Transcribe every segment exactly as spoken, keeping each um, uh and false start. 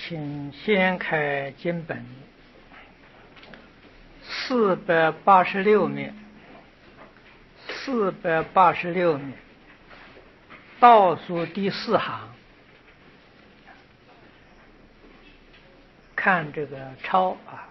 请先开经本四百八十六面，四百八十六面倒数第四行，看这个抄啊。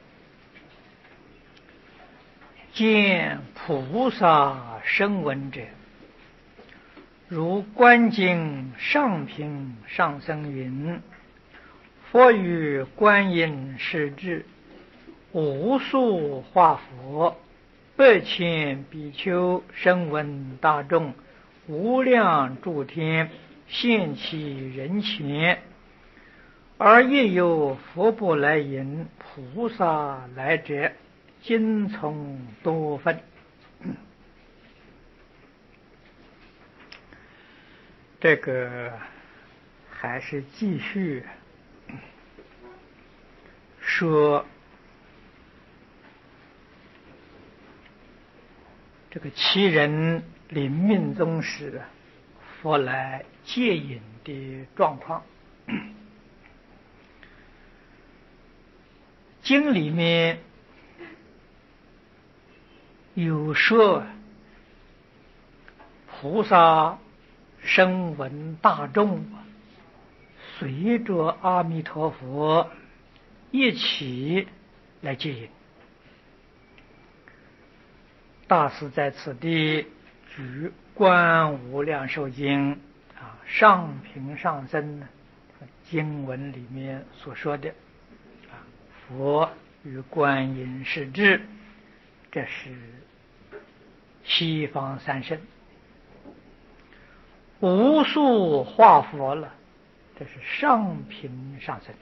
见菩萨声闻者，如观经上品上僧云：佛与观音世至，无数化佛，百千比丘声闻大众，无量诸天，现其人前，而亦有佛不来迎，菩萨来者，今从多分。这个还是继续说这个七人临命终时佛来接引的状况。经里面有说菩萨声闻大众随着阿弥陀佛一起来接引。大师在此地举观无量寿经啊上品上僧经文里面所说的啊，佛与观音世至，这是西方三圣。无数化佛了，这是上品上僧。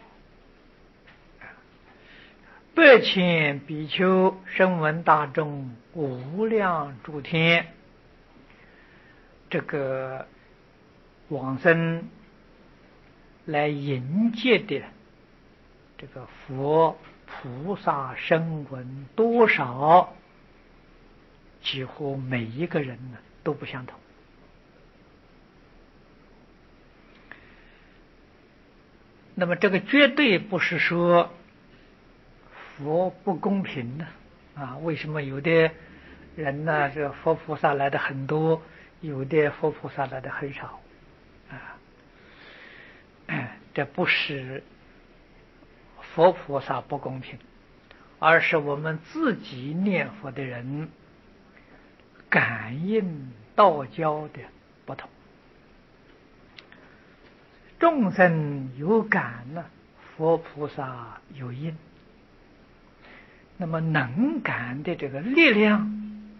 百千比丘声闻大众，无量诸天，这个往生来迎接的这个佛菩萨声闻多少，几乎每一个人呢都不相同。那么这个绝对不是说佛不公平的啊！为什么有的人呢，这佛菩萨来的很多，有的佛菩萨来的很少啊？这不是佛菩萨不公平，而是我们自己念佛的人感应道交的不同。众生有感呢，佛菩萨有应。那么能感的这个力量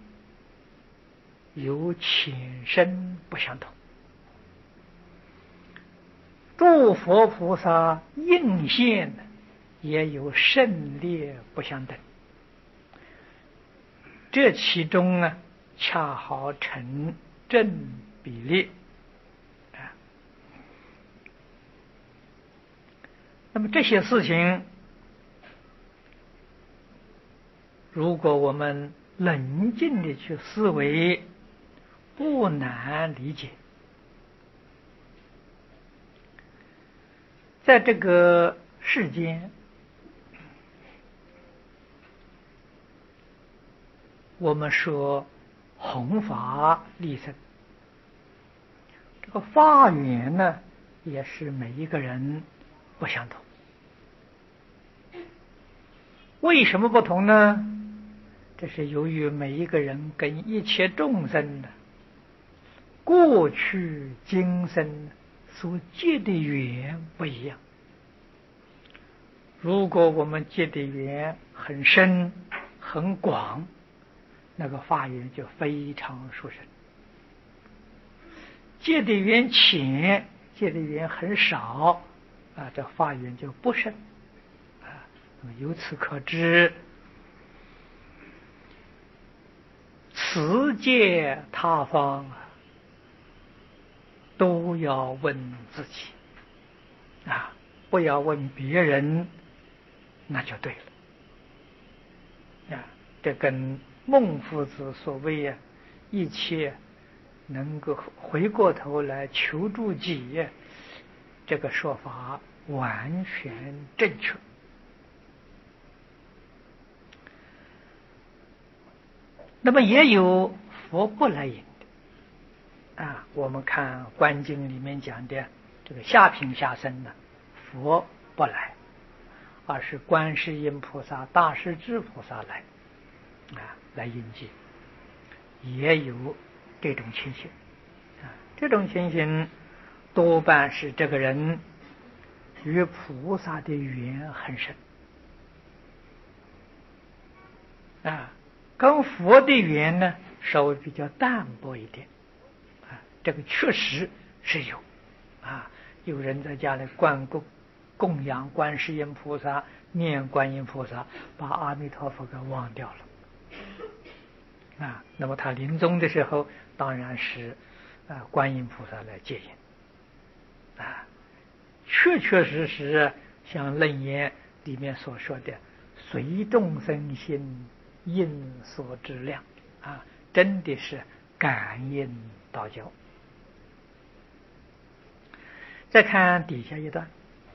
有浅深不相同，诸佛菩萨应现也有胜劣不相等，这其中呢恰好成正比例。那么这些事情如果我们冷静地去思维，不难理解。在这个世间，我们说弘法利生，这个法缘呢也是每一个人不相同。为什么不同呢？这是由于每一个人跟一切众生的过去今生所结的缘不一样。如果我们结的缘很深很广，那个法缘就非常殊胜；结的缘浅，结的缘很少啊，这法缘就不深啊。那么由此可知，此界他方都要问自己啊，不要问别人，那就对了啊。这跟孟夫子所谓啊，一切能够回过头来求助己，这个说法完全正确。那么也有佛不来引的啊，我们看《观经》里面讲的这个下品下生呢，佛不来，而是观世音菩萨、大势至菩萨来啊来引接，也有这种情形啊。这种情形多半是这个人与菩萨的缘很深啊，跟佛的缘呢稍微比较淡薄一点啊，这个确实是有啊。有人在家里观供供养观世音菩萨，念观音菩萨，把阿弥陀佛给忘掉了啊。那么他临终的时候，当然是啊观音菩萨来接引啊，确确实实像楞严里面所说的，随众生心，应所知量啊，真的是感应道交。再看底下一段，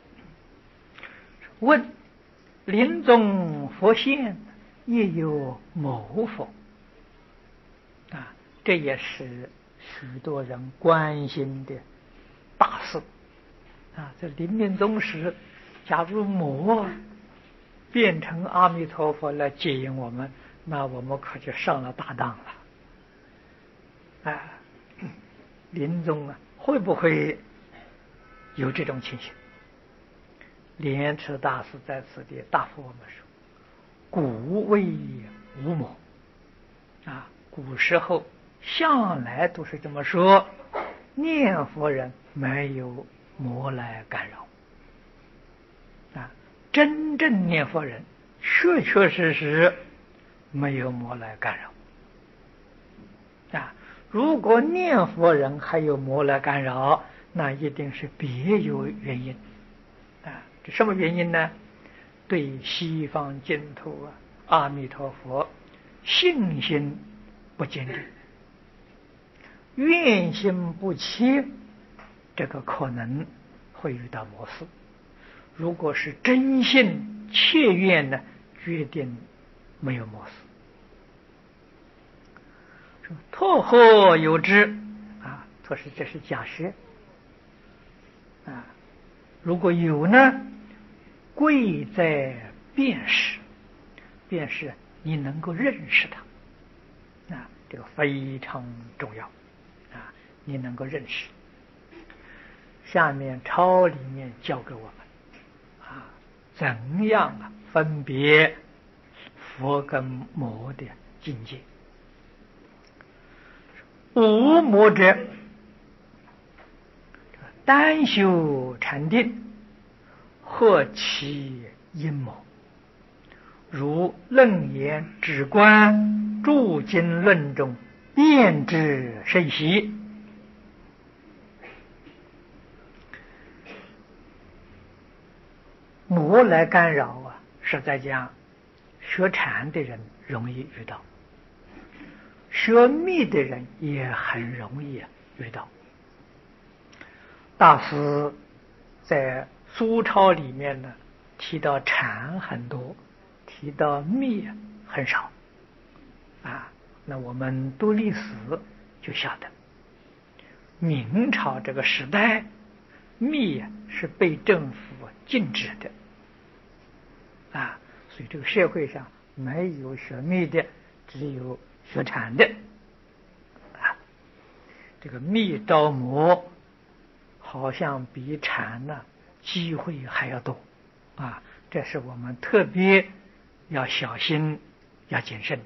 问临终佛现，亦有谋否？啊，这也是许多人关心的大事啊。这临命终时，假如魔变成阿弥陀佛来接引我们，那我们可就上了大当了啊！临终啊，会不会有这种情形？莲池大师在此地答复我们说：“古谓无魔啊，古时候向来都是这么说，念佛人没有魔来干扰啊，真正念佛人确确实实没有魔来干扰啊。如果念佛人还有魔来干扰，那一定是别有原因啊。这什么原因呢？对西方净土啊，阿弥陀佛信心不坚定，愿心不切，这个可能会遇到魔事。如果是真心切愿呢，决定没有魔事。托何有之啊？托是这是假设啊。如果有呢，贵在辨识，辨识你能够认识它啊，这个非常重要啊，你能够认识。下面抄里面教给我们啊，怎样啊分别佛跟魔的境界。无魔者，单修禅定，何其阴谋？如楞严止观诸经论中辩之甚习。魔来干扰啊，实在讲，学禅的人容易遇到，学密的人也很容易遇到。大师在苏钞里面呢，提到禅很多，提到密很少啊。那我们读历史就晓得，明朝这个时代，密是被政府禁止的啊，所以这个社会上没有学密的，只有学禅的啊。这个密招魔好像比禅呢机会还要多啊，这是我们特别要小心要谨慎的。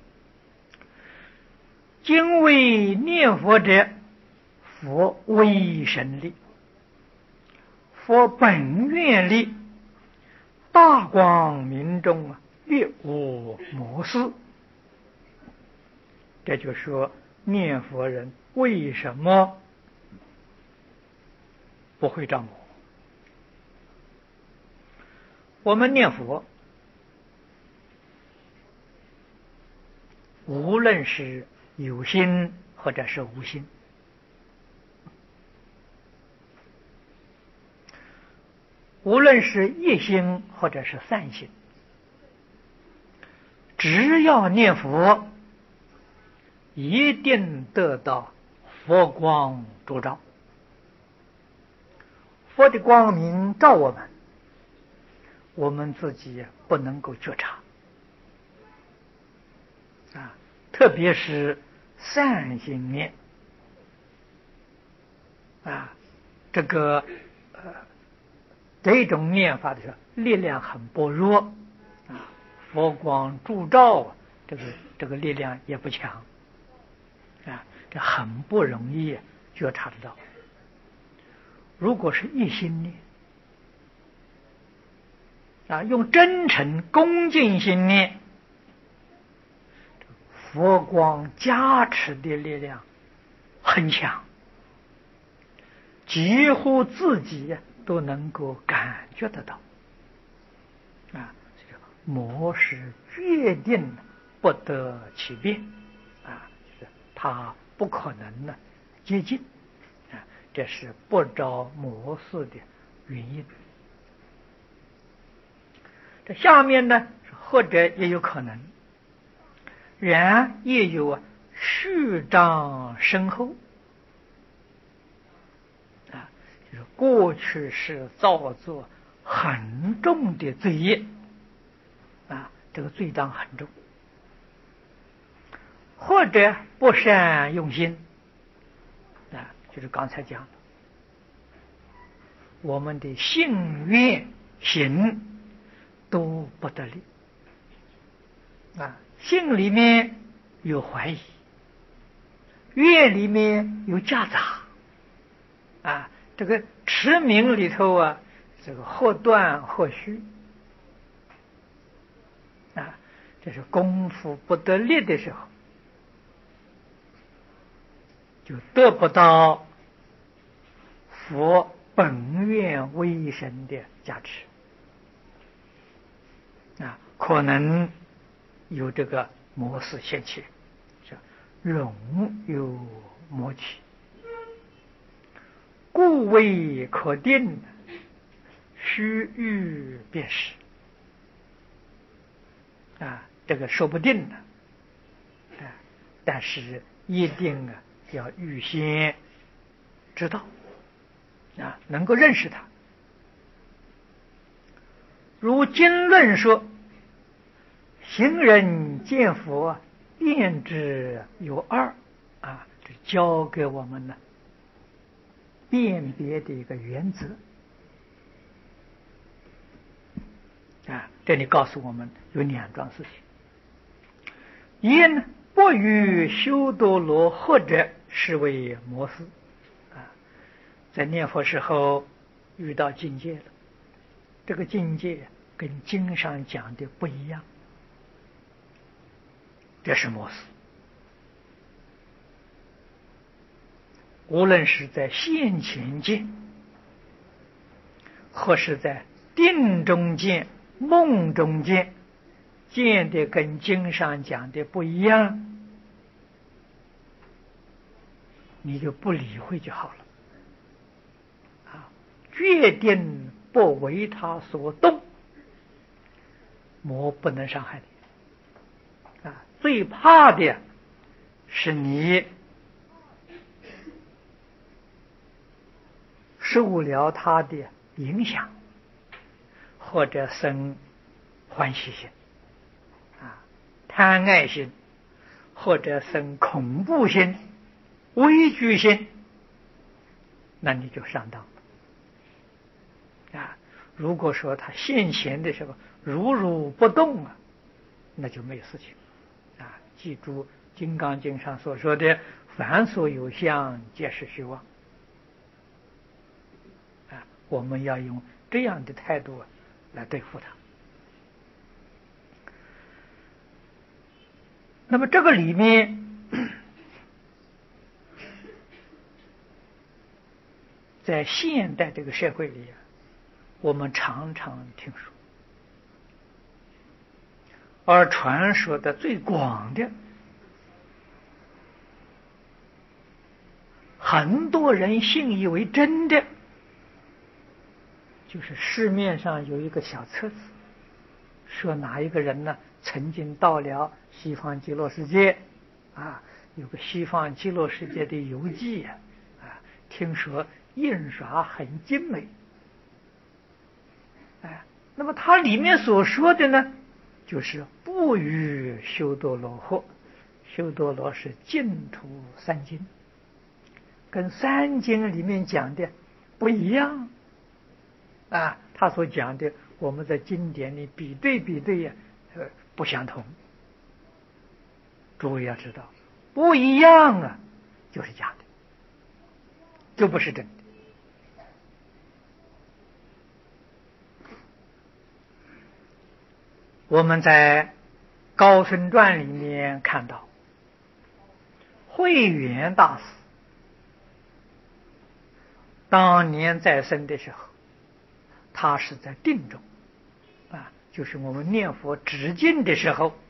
今为念佛者，佛威神力，佛本愿力，大光明中啊，略无魔事。这就说念佛人为什么不会招魔？我们念佛，无论是有心或者是无心， 无论是一心或者是散心，只要念佛，一定得到佛光烛照。佛的光明照我们，我们自己不能够觉察啊，特别是善心念啊，这个呃这种念法的时候，力量很薄弱啊，佛光烛照，这个这个力量也不强啊，这很不容易觉察得到。如果是一心念啊，用真诚恭敬心念，佛光加持的力量很强，几乎自己都能够感觉得到啊，魔是决定不得其变啊，就是他不可能呢接近啊，这是不着魔事的原因。这下面呢，或者也有可能，然也有虚张深厚啊，就是过去是造作很重的罪业啊，这个罪当很重，或者不善用心啊，就是刚才讲的，我们的信愿行都不得力啊，心里面有怀疑，愿里面有夹杂啊，这个持名里头啊，这个或断或虚啊，这是功夫不得力的时候，就得不到佛本愿威神的加持啊，可能有这个魔事现起，叫容有魔起，故未可定，须臾便是啊，这个说不定的啊，但是一定啊要预先知道啊，能够认识它。如经论说，行人见佛辨之有二啊，这教给我们呢辨别的一个原则啊，这里告诉我们有两桩事情。一呢，不与修多罗或者是为魔事啊，在念佛时候遇到境界了，这个境界跟经上讲的不一样，这是魔事。无论是在现前见，或是在定中见、梦中见，见的跟经上讲的不一样，你就不理会就好了啊，决定不为他所动，魔不能伤害你啊。最怕的是你受了他的影响，或者生欢喜心啊、贪爱心，或者生恐怖心、畏惧心，那你就上当了啊。如果说他现前的时候如如不动啊，那就没有事情啊。记住《金刚经》上所说的“凡所有相，皆是虚妄”啊，我们要用这样的态度来对付他。那么这个里面，在现代这个社会里，我们常常听说，而传说的最广的，很多人信以为真的， 就是市面上有一个小册子，说哪一个人呢曾经到了西方极乐世界，啊，有个西方极乐世界的游记啊，啊，听说印刷很精美，哎，那么它里面所说的呢，就是不与修多罗合，修多罗是净土三经，跟三经里面讲的不一样。啊，他所讲的，我们在经典里比对比对呀，呃，不相同。诸位要知道，不一样啊，就是假的，就不是真的。我们在《高僧传》里面看到，慧远大师当年在生的时候，他是在定中，啊，就是我们念佛止境的时候，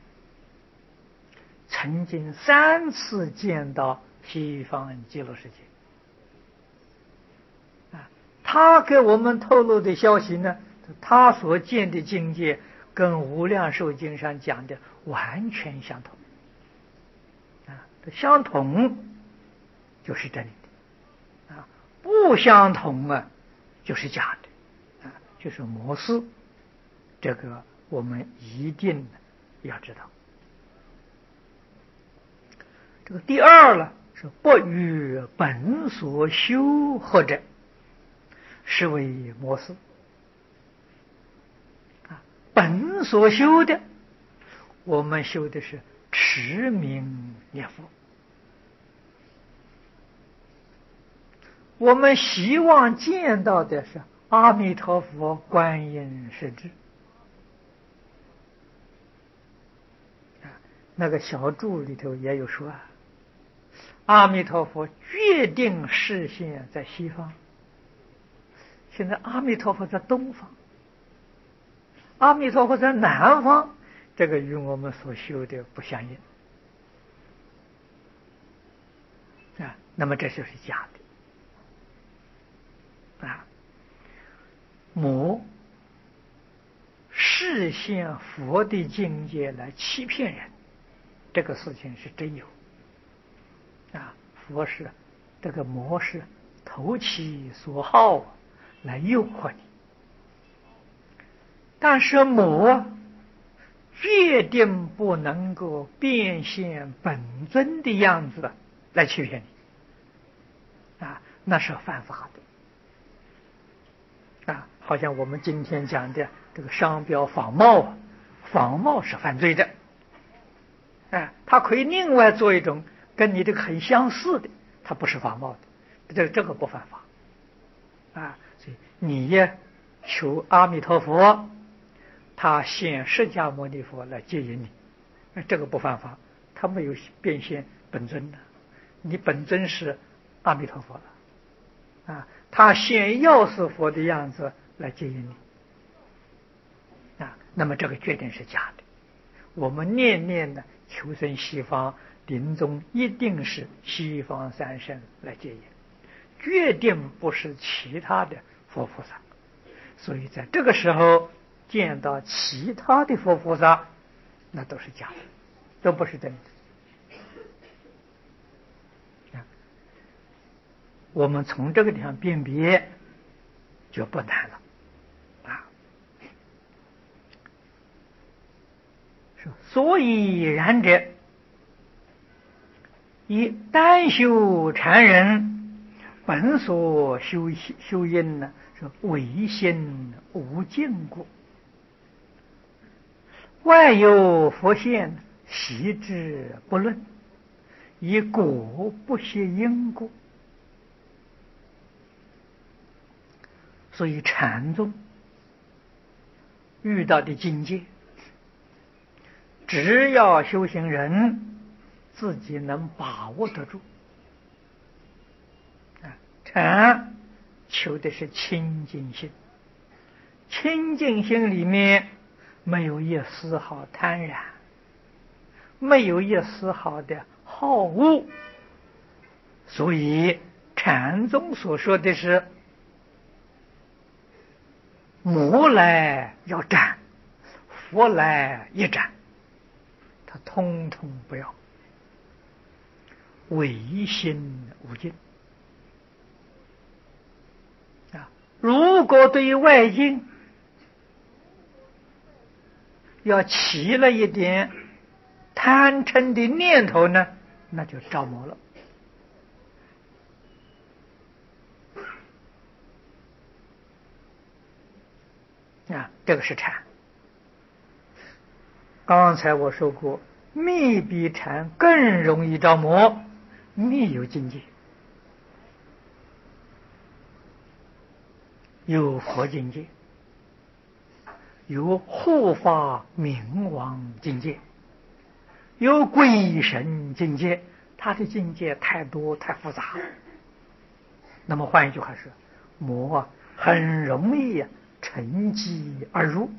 曾经三次见到西方极乐世界。啊，他给我们透露的消息呢，他所见的境界跟《无量寿经》上讲的完全相同。啊，相同就是真的，啊，不相同啊就是假的，啊，就是模式。这个我们一定要知道。这个第二呢，是不与本所修合者，是为模式。啊，本所修的，我们修的是持名念佛，我们希望见到的是阿弥陀佛、观音圣智。那个小注里头也有说啊，阿弥陀佛决定视现在西方，现在阿弥陀佛在东方，阿弥陀佛在南方，这个与我们所修的不相应啊，那么这就是假的啊。魔视现佛的境界来欺骗人，这个事情是真有啊。佛是这个魔是投其所好来诱惑你，但是魔决定不能够变现本尊的样子来欺骗你啊，那是犯法的啊。好像我们今天讲的这个商标仿冒啊，仿冒是犯罪的。哎，它可以另外做一种跟你这个很相似的，它不是仿冒的，这这个不犯法啊。所以你也求阿弥陀佛，他现释迦牟尼佛来接引你，这个不犯法，他没有变现本尊的，你本尊是阿弥陀佛了啊，他现药师佛的样子来接引你啊，那么这个决定是假的。我们念念的求生西方，临终一定是西方三圣来接引，决定不是其他的佛菩萨。所以在这个时候见到其他的佛菩萨，那都是假的，都不是真的。我们从这个地方辨别就不难了啊。所以然者，以单修禅人本所修修因呢，是唯心无尽故，外有佛现，习之不论，以果不歇因故。所以禅宗遇到的境界，只要修行人自己能把握得住啊，禅求的是清净心，清净心里面没有一丝毫贪婪，没有一丝毫的好恶，所以禅宗所说的是魔来要斩，佛来一斩，他通通不要，唯心无尽啊！如果对于外境要起了一点贪嗔的念头呢，那就着魔了啊！这个是禅。刚才我说过，密比禅更容易着魔。密有境界，有佛境界，有护法明王境界，有鬼神境界，他的境界太多太复杂。那么换一句话说，魔很容易乘机而入。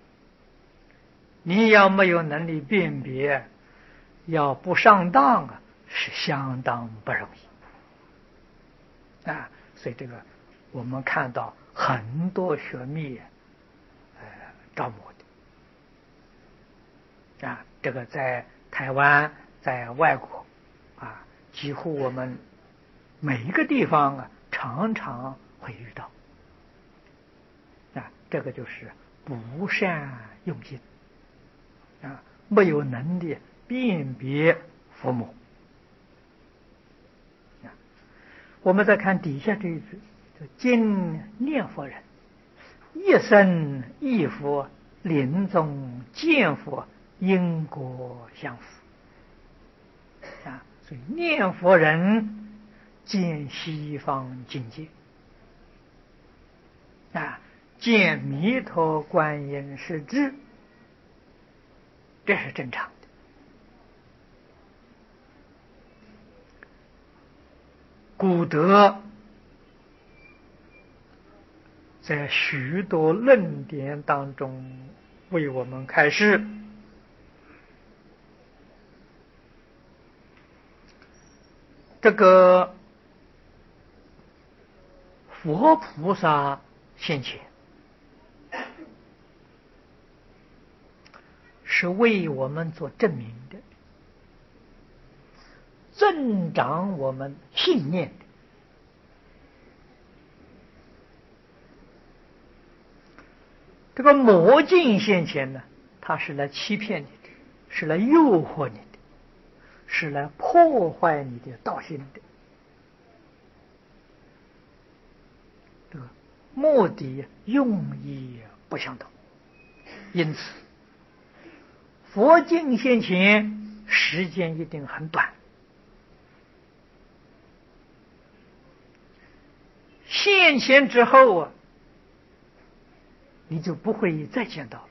你要没有能力辨别，要不上当啊，是相当不容易啊。所以这个我们看到很多学密呃着魔的啊，这个在台湾，在外国啊，几乎我们每一个地方啊，常常会遇到啊。这个就是不善用心啊，没有能力辨别佛母啊。我们再看底下这一句，今念佛人一生忆佛，临终见佛，因果相符啊。所以念佛人见西方境界啊，见弥陀观音是智，这是正常的。古德在许多论点当中为我们开示，这个佛菩萨现前是为我们做证明的，增长我们信念的。这个魔镜现前呢，它是来欺骗你的，是来诱惑你的，是来破坏你的道心的。这个目的用意不相同，因此佛镜现前时间一定很短，现前之后啊，你就不会再见到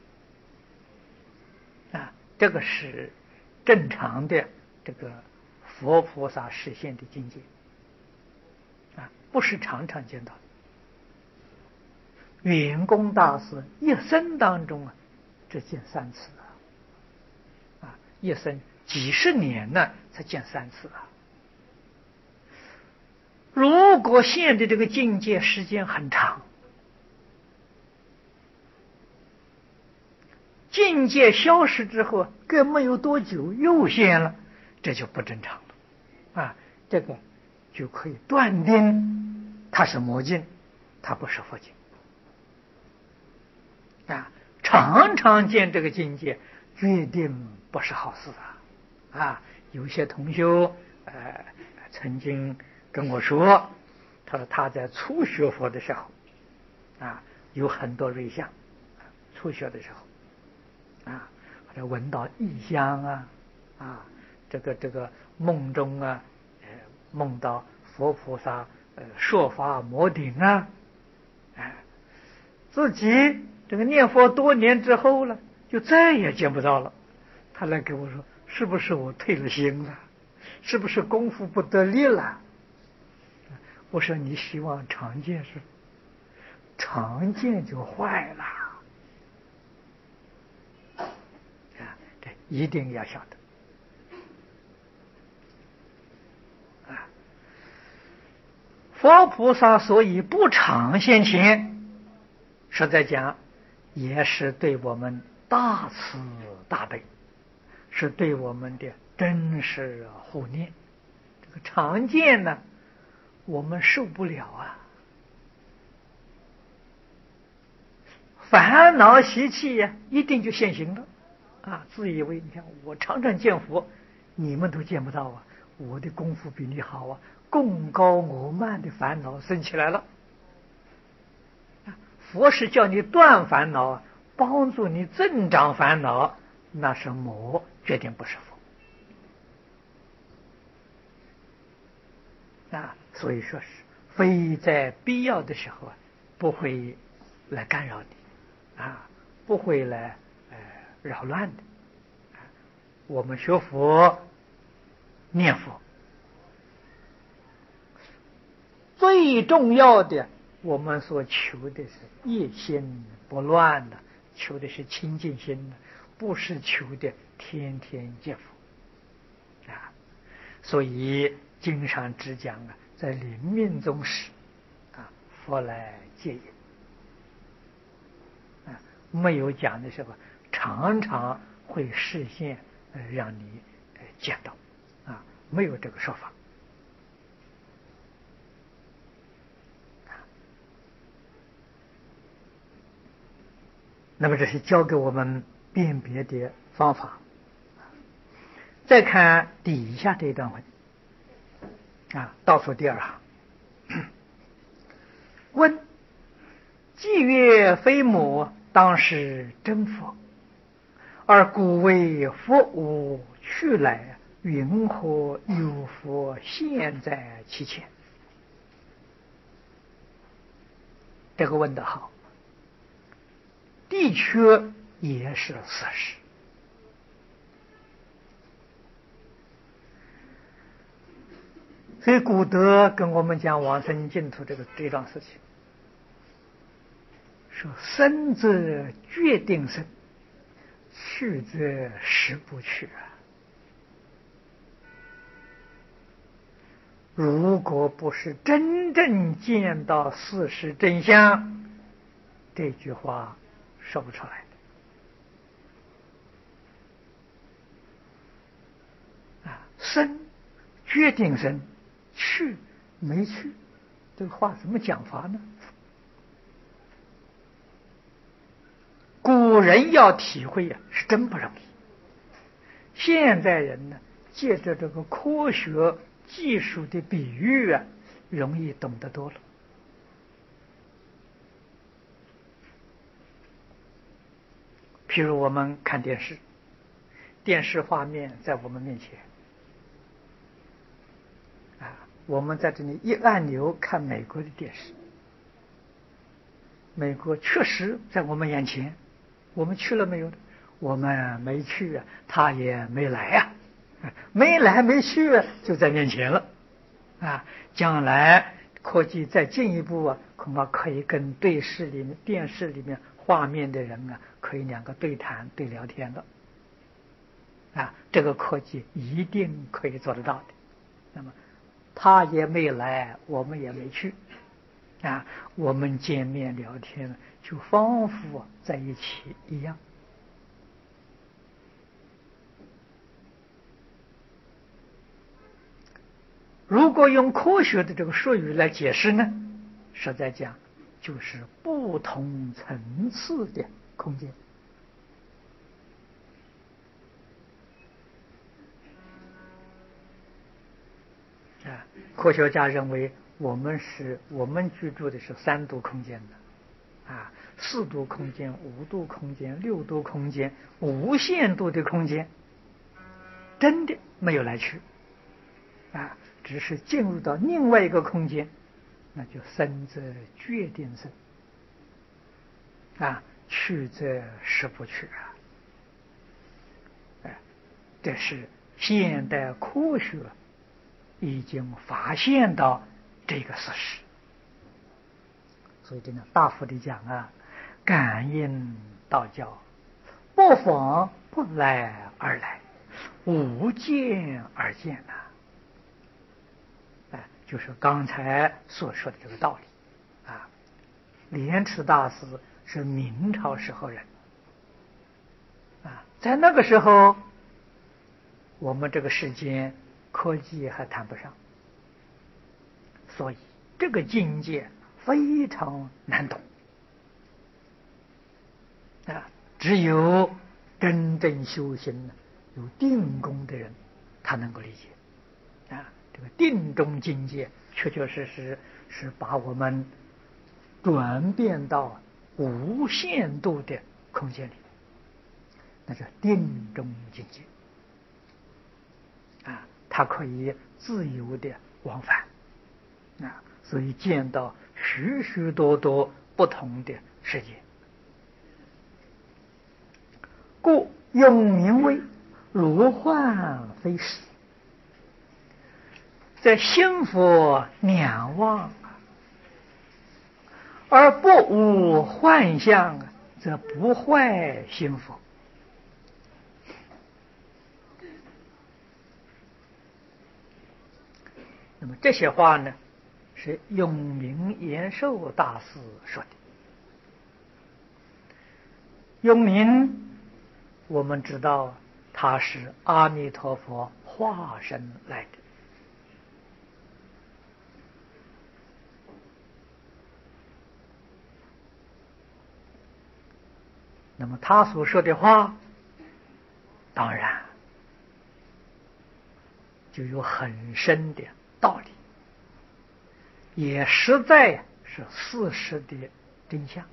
了啊！这个是正常的这个佛菩萨实现的境界啊，不是常常见到的。圆公大师一生当中啊，只见三次啊，啊，一生几十年呢，才见三次啊。如果现的这个境界时间很长，境界消失之后，隔没有多久又现了，这就不正常了啊！这个就可以断定它是魔境，它不是佛境啊！常常见这个境界，决定不是好事啊！啊，有些同学呃曾经跟我说，他说他在初学佛的时候啊，有很多瑞相，初学的时候啊，或者闻到异香啊，啊，这个这个梦中啊，呃，梦到佛菩萨呃说法摩顶啊，哎，自己这个念佛多年之后了，就再也见不到了。他来跟我说，是不是我退了心了？是不是功夫不得力了？我说你希望常见是？常见就坏了啊！这一定要晓得啊！佛菩萨所以不常现前， 实在讲，也是对我们大慈大悲，是对我们的真实护念。这个常见呢，我们受不了啊，烦恼习气呀、啊，一定就现行了啊！自以为你看我常常见佛，你们都见不到啊，我的功夫比你好啊，贡高我慢的烦恼生起来了。佛是叫你断烦恼，帮助你增长烦恼，那是魔，决定不是佛啊！所以说是非在必要的时候啊，不会来干扰你啊，不会来呃扰乱的。我们学佛念佛，最重要的，我们所求的是一心不乱的，求的是清净心的，不是求的天天见佛啊。所以经上只讲啊，在临命终时啊，佛来接引啊，没有讲的时候常常会示现呃让你呃见到啊，没有这个说法。那么这是教给我们辨别的方法。再看底下这一段文啊，倒数第二行，问：既曰非母，当是真佛，而古为佛无去来，云何有佛现在其前？这个问得好，的确也是事实。所以古德跟我们讲往生净土这个这桩事情，说生则决定生，去则实不去啊。如果不是真正见到事实真相，这句话说不出来的啊。生决定生，去没去，这个话怎么讲法呢？古人要体会呀、啊，是真不容易。现在人呢，借着这个科学技术的比喻啊，容易懂得多了。譬如我们看电视，电视画面在我们面前啊，我们在这里一按钮看美国的电视，美国确实在我们眼前，我们去了没有？我们没去啊，他也没来啊，没来没去啊，就在面前了啊。将来科技再进一步啊，恐怕可以跟对视里面电视里面画面的人啊，可以两个对谈对聊天的啊，这个科技一定可以做得到的。那么他也没来，我们也没去啊，我们见面聊天就仿佛在一起一样。如果用科学的这个术语来解释呢，实在讲就是不同层次的空间啊。科学家认为我们是我们居住的是三度空间的啊，四度空间、五度空间、六度空间，无限度的空间，真的没有来去啊，只是进入到另外一个空间，那就生则决定生啊，去则实不去啊。哎，这是现代科学已经发现到这个事实。所以这个大佛的讲啊，感应道教，不妨不来而来，无见而见呐、啊。哎，就是刚才所说的这个道理啊。莲池大师是明朝时候人啊，在那个时候，我们这个世间科技还谈不上，所以这个境界非常难懂啊，只有真正修行有定功的人，他能够理解啊。这个定中境界，确确实实是把我们转变到无限度的空间里，那是定中境界啊，它可以自由的往返啊，所以见到许许多多不同的世界。故永名为如幻非实，在心佛两忘而不无幻象，则不坏心佛。那么这些话呢，是永明延寿大师说的。永明，我们知道他是阿弥陀佛化身来的。那么他所说的话，当然就有很深的道理，也实在是事实的真相。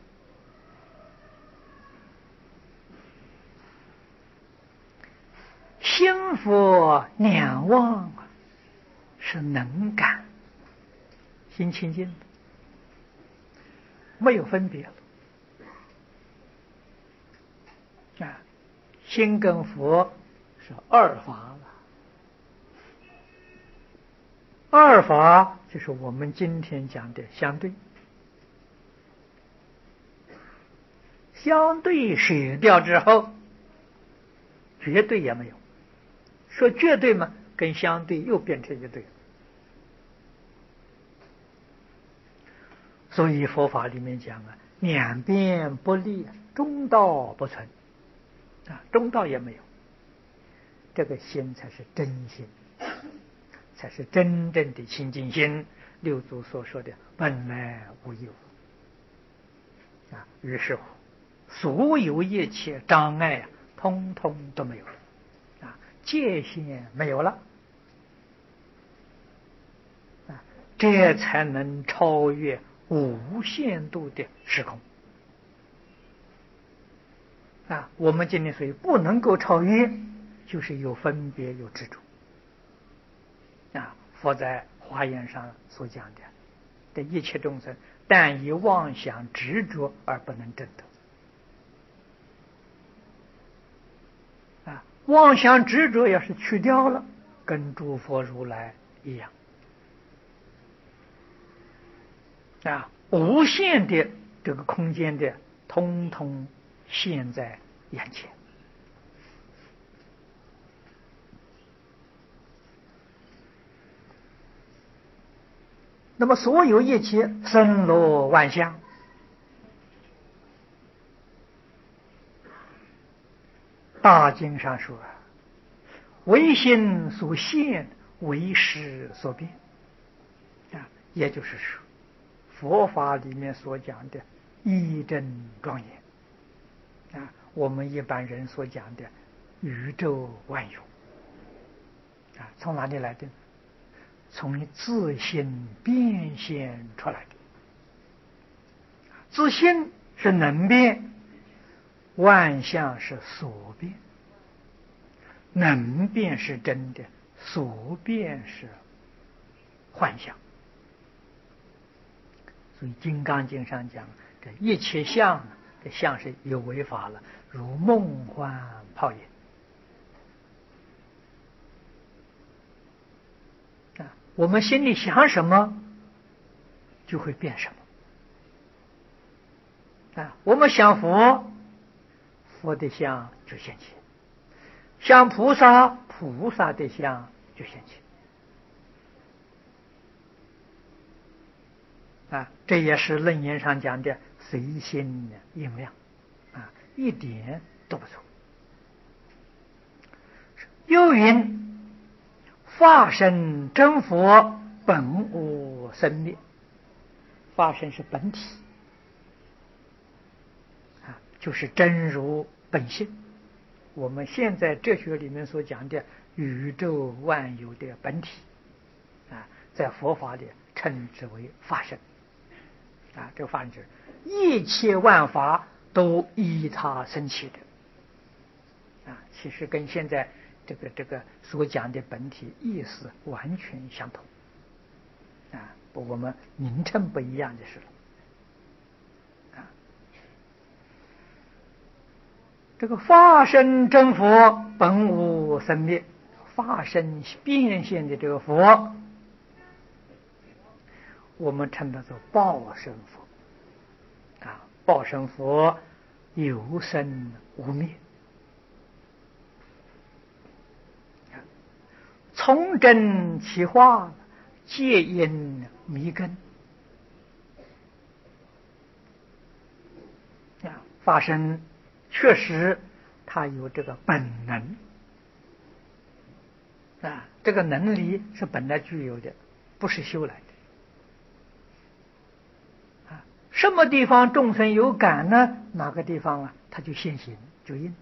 心佛两忘是能感，心清净，没有分别了啊。心跟佛是二法了，二法就是我们今天讲的相对，相对舍掉之后，绝对也没有。说绝对嘛，跟相对又变成一对。所以佛法里面讲啊，两边不立，中道不存啊，中道也没有。这个心才是真心，才是真正的清净心。六祖所说的本来无一物啊，于是乎所有一切障碍啊，通通都没有了啊，界限没有了啊，这才能超越无限度的时空啊。我们今天所以不能够超越，就是有分别有执着啊。佛在华严上所讲的，的一切众生但以妄想执着而不能证得啊。妄想执着要是去掉了，跟诸佛如来一样啊，无限的这个空间的通通现在眼前。那么所有一切森罗万象，大经上说，唯心所现，唯识所变啊，也就是说佛法里面所讲的一真庄严啊，我们一般人所讲的宇宙万有啊，从哪里来的？从自心变现出来的。自心是能变，万象是所变，能变是真的，所变是幻象。所以《金刚经》上讲，这一切相，这相是有为法了，如梦幻泡影啊。我们心里想什么，就会变什么啊。我们想佛，佛的相就现起；想菩萨，菩萨的相就现起。啊，这也是楞严上讲的随心应量，啊，一点都不错。又云：法身真佛本无生灭。法身是本体，啊，就是真如本性。我们现在哲学里面所讲的宇宙万有的本体，啊，在佛法里称之为法身。啊，这个法身就是一切万法都依他生起的。啊，其实跟现在这个这个所讲的本体意思完全相同。啊，我们名称不一样就是了。啊，这个法身真佛本无生灭，法身变现的这个佛，我们称它做报身佛。啊，报身佛有生无灭。从真其化，戒因迷根。啊，法身确实它有这个本能。啊，这个能力是本来具有的，不是修来的。啊，什么地方众生有感呢？哪个地方啊，它就现行就应。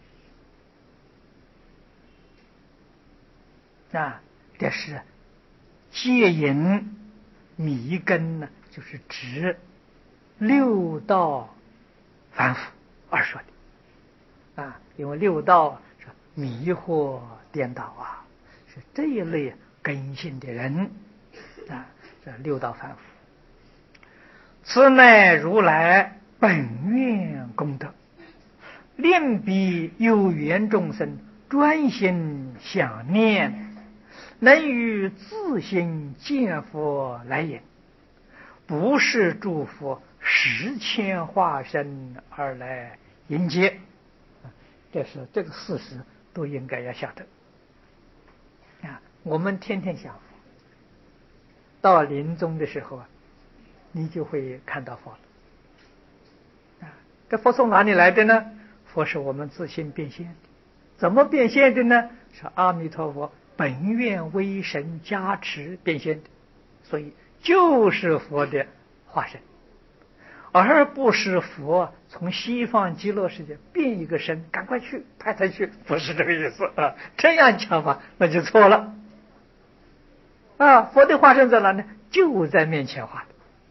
啊，这是戒引迷根呢，就是指六道凡夫而说的。啊，因为六道是迷惑颠倒啊，是这一类根性的人啊，这六道凡夫。此乃如来本愿功德，令彼有缘众生专心想念，能于自心见佛来也，不是诸佛十千化身而来迎接。这是这个事实都应该要晓得。啊，我们天天想佛，到临终的时候啊，你就会看到佛了。啊，这佛从哪里来的呢？佛是我们自心变现的。怎么变现的呢？是阿弥陀佛本愿威神加持变现的，所以就是佛的化身，而不是佛从西方极乐世界变一个身，赶快去派他去，不是这个意思啊！这样讲法那就错了。啊，佛的化身在哪呢？就在面前化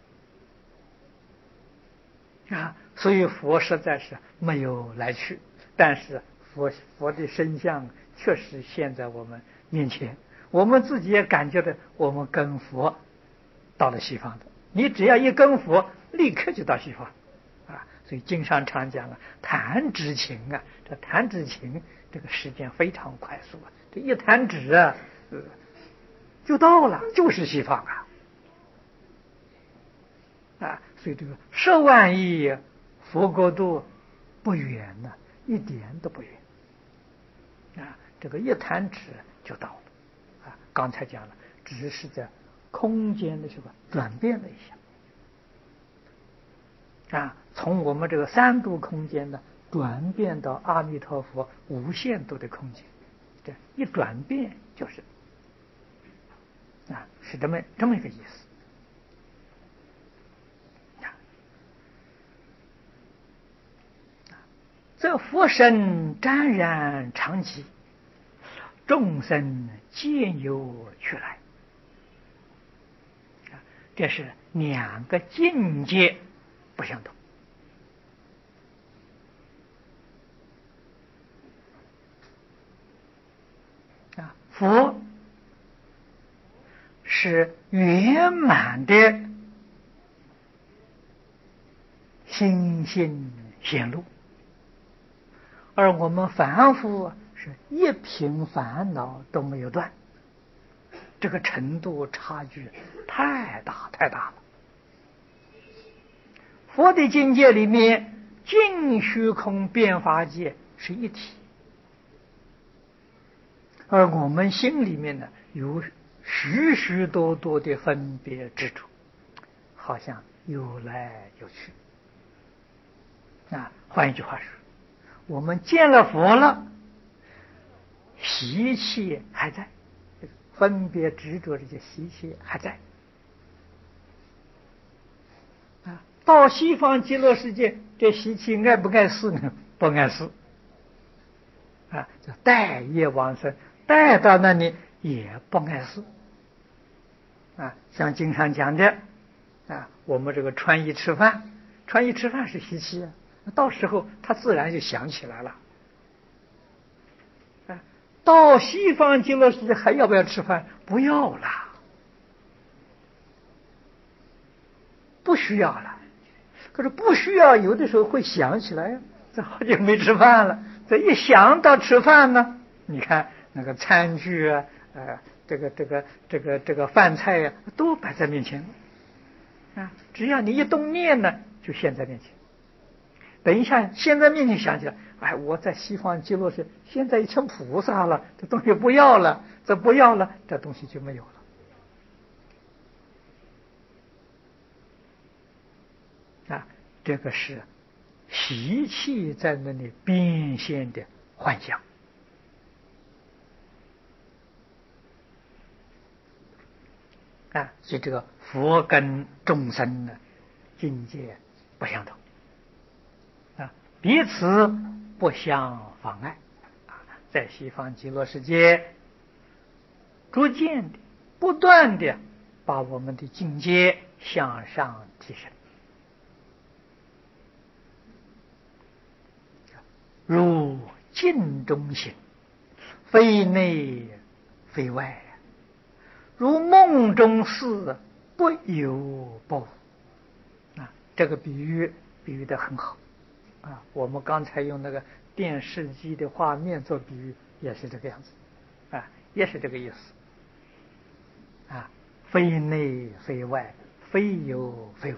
的。啊，所以佛实在是没有来去，但是佛佛的身相确实现在我们面前，我们自己也感觉到我们跟佛到了西方的。你只要一跟佛，立刻就到西方。啊，所以经常常讲啊，弹指情啊，这弹指情这个时间非常快速啊，这一弹指啊，呃，就到了，就是西方啊。啊，所以这个十万亿佛国度不远呢，一点都不远。啊，这个一弹指就到了。啊，刚才讲了，只是在空间的时候转变了一下。啊，从我们这个三度空间呢，转变到阿弥陀佛无限度的空间，这一转变就是，啊，是这么这么一个意思。这佛身沾染常寂，众生见有去来。这是两个境界不相同。啊，佛是圆满的心性显露，而我们凡夫是一品烦恼都没有断，这个程度差距太大太大了。佛的境界里面，尽虚空变法界是一体，而我们心里面呢，有许许多多的分别执着，好像有来有去。 啊，换一句话说，我们见了佛了，习气还在，分别执着这些习气还在。啊，到西方极乐世界，这习气爱不爱死呢？不爱死。啊，叫带业往生，带到那里也不碍事。啊，像经常讲的，啊，我们这个穿衣吃饭，穿衣吃饭是习气啊，到时候他自然就想起来了。啊，到西方极乐世界还要不要吃饭？不要了，不需要了。可是不需要，有的时候会想起来呀，这好久没吃饭了。这一想到吃饭呢，你看那个餐具啊，呃，这个这个这个这个饭菜呀、啊，都摆在面前了啊！只要你一动念呢，就现在面前。等一下，现在面前想起来，哎，我在西方极乐世界，现在已成菩萨了，这东西不要了，这不要了，这东西就没有了啊！这个是习气在那里变现的幻象啊，所以这个佛跟众生的境界不相同啊，彼此不相妨碍啊，在西方极乐世界，逐渐的、不断的把我们的境界向上提升。如镜中行，非内非外，如梦中事，不由不无啊！这个比喻比喻的很好啊！我们刚才用那个电视机的画面做比喻，也是这个样子啊，也是这个意思啊！非内非外，非有非无，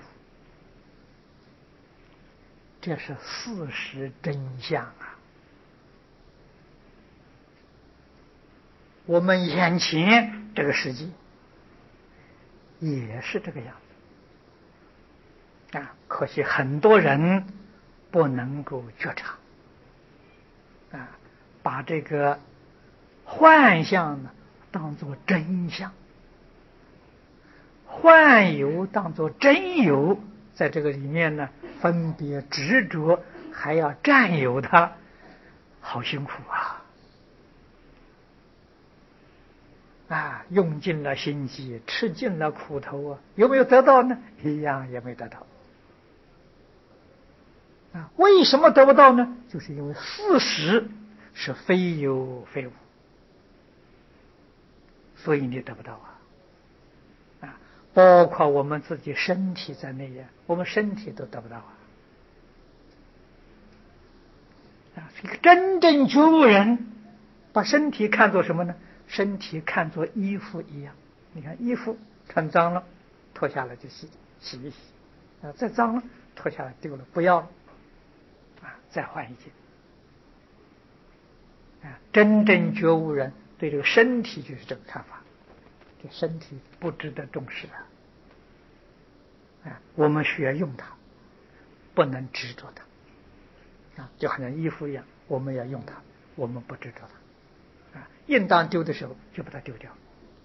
这是事实真相啊！我们眼前这个世界也是这个样子啊，可惜很多人不能够觉察啊，把这个幻象呢当作真相，幻有当作真有，在这个里面呢分别执着，还要占有它，好辛苦啊！啊，用尽了心机，吃尽了苦头啊，有没有得到呢？一样也没得到。啊，为什么得不到呢？就是因为事实是非有非无，所以你得不到啊。啊，包括我们自己身体在内呀，我们身体都得不到啊。啊，这个真正觉悟人，把身体看作什么呢？身体看作衣服一样，你看衣服穿脏了，脱下来就洗洗一洗，啊，再脏了脱下来丢了，不要了，啊，再换一件。啊，真正觉悟人对这个身体就是这个看法，这身体不值得重视啊！啊，我们需要用它，不能执着它，啊，就好像衣服一样，我们要用它，我们不执着它。啊，应当丢的时候就把它丢掉。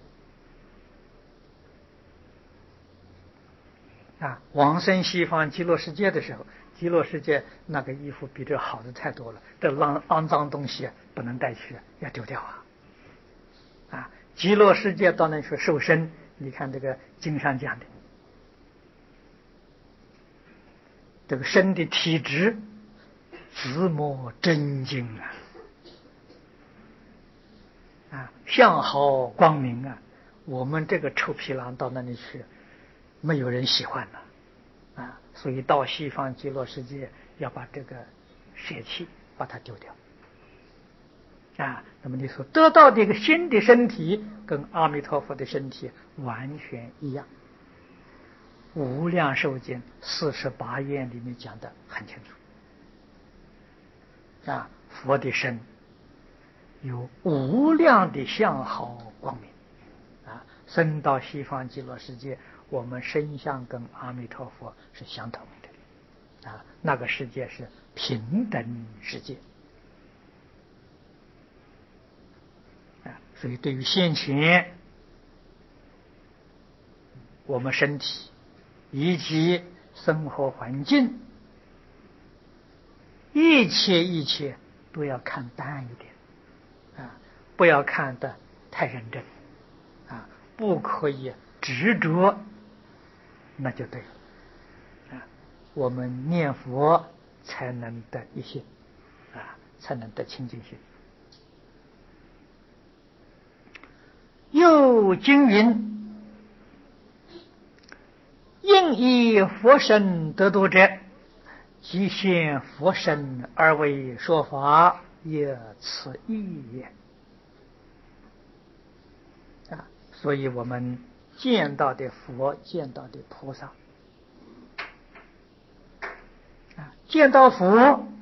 啊，往生西方极乐世界的时候，极乐世界那个衣服比这好的太多了，这肮肮脏东西不能带去，要丢掉啊！啊，极乐世界到那去受身，你看这个经上讲的，这个身的体质自摸真经啊！啊，相好光明啊！我们这个臭皮囊到那里去，没有人喜欢了啊！所以到西方极乐世界要把这个舍弃，把它丢掉啊！那么你所得到的一个新的身体，跟阿弥陀佛的身体完全一样。无量寿经四十八愿里面讲的很清楚啊，佛的身有无量的相好光明啊，升到西方极乐世界，我们身相跟阿弥陀佛是相同的啊，那个世界是平等世界啊。所以对于先前我们身体以及生活环境，一切一切都要看淡一点啊，不要看得太认真啊，不可以执着，那就对了啊。我们念佛才能得一心啊，才能得清净心。又经云：应以佛身得度者，即现佛身而为说法，也此意也。啊，所以我们见到的佛，见到的菩萨，啊，见到佛